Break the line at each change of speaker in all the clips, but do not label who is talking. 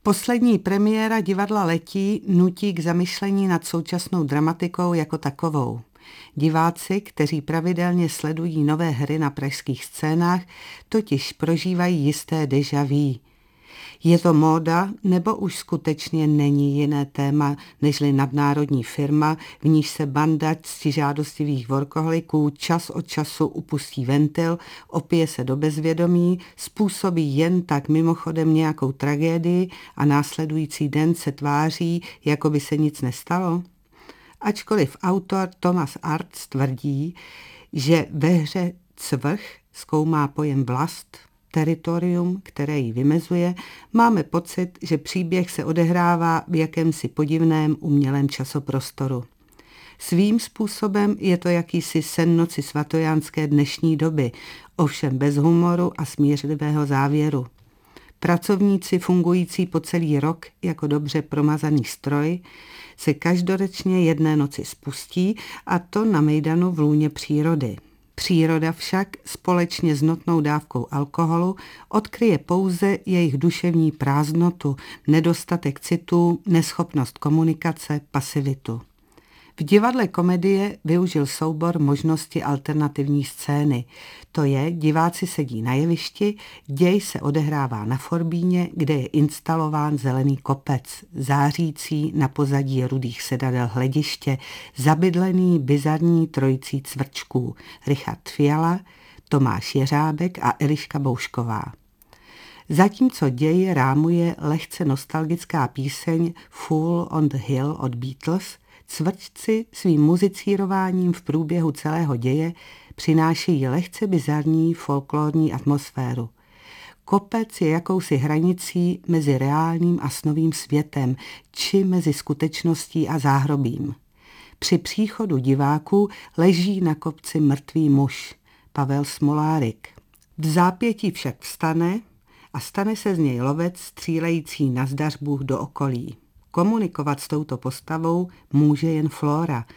Poslední premiéra divadla Letí nutí k zamyšlení nad současnou dramatikou jako takovou. Diváci, kteří pravidelně sledují nové hry na pražských scénách, totiž prožívají jisté déjà vu. Je to móda, nebo už skutečně není jiné téma, nežli nadnárodní firma, v níž se banda ctižádostivých workoholiků čas od času upustí ventil, opije se do bezvědomí, způsobí jen tak mimochodem nějakou tragédii a následující den se tváří, jako by se nic nestalo? Ačkoliv autor Thomas Artz tvrdí, že ve hře Cvrch zkoumá pojem vlast, teritorium, které ji vymezuje, máme pocit, že příběh se odehrává v jakémsi podivném umělém časoprostoru. Svým způsobem je to jakýsi sen noci svatojánské dnešní doby, ovšem bez humoru a smířlivého závěru. Pracovníci fungující po celý rok jako dobře promazaný stroj se každoročně jedné noci spustí, a to na mejdanu v lůně přírody. Příroda však společně s notnou dávkou alkoholu odkryje pouze jejich duševní prázdnotu, nedostatek citu, neschopnost komunikace, pasivitu. V divadle komedie využil soubor možnosti alternativní scény. To je, diváci sedí na jevišti, děj se odehrává na Forbíně, kde je instalován zelený kopec, zářící na pozadí rudých sedadel hlediště, zabydlený bizarní trojicí cvrčků, Richard Fiala, Tomáš Jeřábek a Eliška Boušková. Zatímco děj rámuje lehce nostalgická píseň Fool on the Hill od Beatles, cvrčci svým muzicírováním v průběhu celého děje přinášejí lehce bizarní folklorní atmosféru. Kopec je jakousi hranicí mezi reálným a snovým světem, či mezi skutečností a záhrobím. Při příchodu diváků leží na kopci mrtvý muž, Pavel Smolárik. V zápětí však vstane a stane se z něj lovec střílející na zdař do okolí. Komunikovat s touto postavou může jen Flora.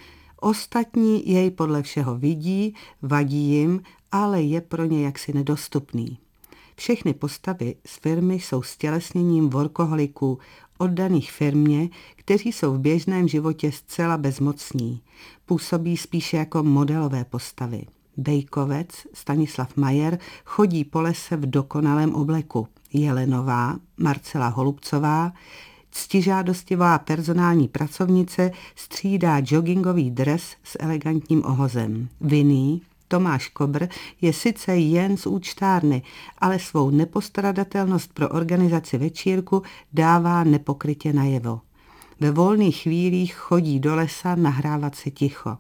Ostatní jej podle všeho vidí, vadí jim, ale je pro ně jaksi nedostupný. Všechny postavy z firmy jsou stělesněním workoholiků, oddaných firmě, kteří jsou v běžném životě zcela bezmocní. Působí spíše jako modelové postavy. Bejkovec, Stanislav Majer, chodí po lese v dokonalém obleku. Jelenová, Marcela Holubcová, ctižádostivá personální pracovnice, střídá joggingový dres s elegantním ohozem. Vinný, Tomáš Kobr, je sice jen z účtárny, ale svou nepostradatelnost pro organizaci večírku dává nepokrytě najevo. Ve volných chvílích chodí do lesa nahrávat si ticho.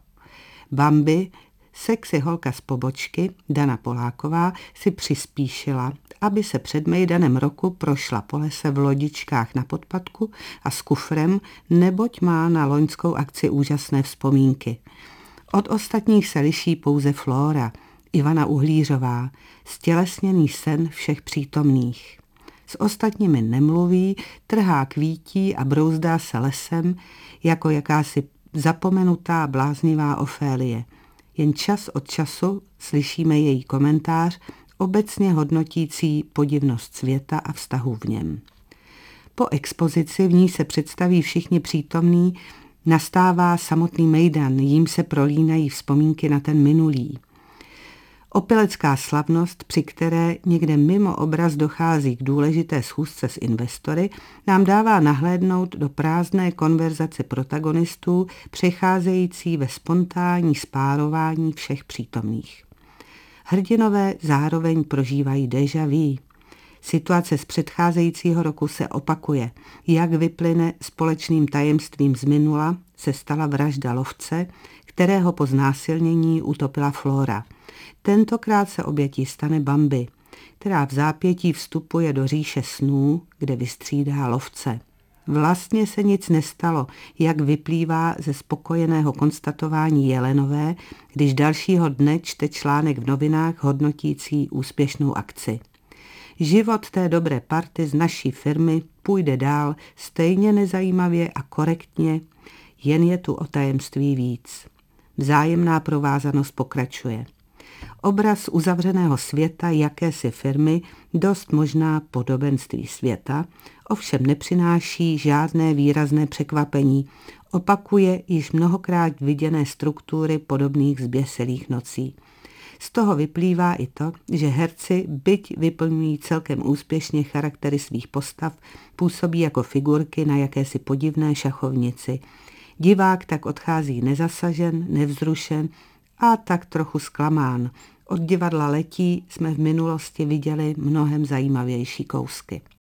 Bambi, sexy holka z pobočky, Dana Poláková, si přispíšila, aby se před mejdanem roku prošla po lese v lodičkách na podpatku a s kufrem, neboť má na loňskou akci úžasné vzpomínky. Od ostatních se liší pouze Flora, Ivana Uhlířová, stělesněný sen všech přítomných. S ostatními nemluví, trhá kvítí a brouzdá se lesem jako jakási zapomenutá bláznivá Ofélie. Jen čas od času slyšíme její komentář, obecně hodnotící podivnost světa a vztahu v něm. Po expozici, v ní se představí všichni přítomní, nastává samotný mejdan, jím se prolínají vzpomínky na ten minulý. Opelecká slavnost, při které někde mimo obraz dochází k důležité schůzce s investory, nám dává nahlédnout do prázdné konverzace protagonistů, přecházející ve spontánní spárování všech přítomných. Hrdinové zároveň prožívají déjà vu. Situace z předcházejícího roku se opakuje. Jak vyplyne společným tajemstvím z minula, se stala vražda lovce, kterého po znásilnění utopila Flora. Tentokrát se obětí stane Bambi, která v zápětí vstupuje do říše snů, kde vystřídá lovce. Vlastně se nic nestalo, jak vyplývá ze spokojeného konstatování Jelenové, když dalšího dne čte článek v novinách hodnotící úspěšnou akci. Život té dobré party z naší firmy půjde dál stejně nezajímavě a korektně, jen je tu o tajemství víc. Vzájemná provázanost pokračuje. Obraz uzavřeného světa jakési firmy, dost možná podobenství světa, ovšem nepřináší žádné výrazné překvapení. Opakuje již mnohokrát viděné struktury podobných zběsilých nocí. Z toho vyplývá i to, že herci, byť vyplňují celkem úspěšně charaktery svých postav, působí jako figurky na jakési podivné šachovnici. Divák tak odchází nezasažen, nevzrušen a tak trochu zklamán. Od Divadla Letí jsme v minulosti viděli mnohem zajímavější kousky.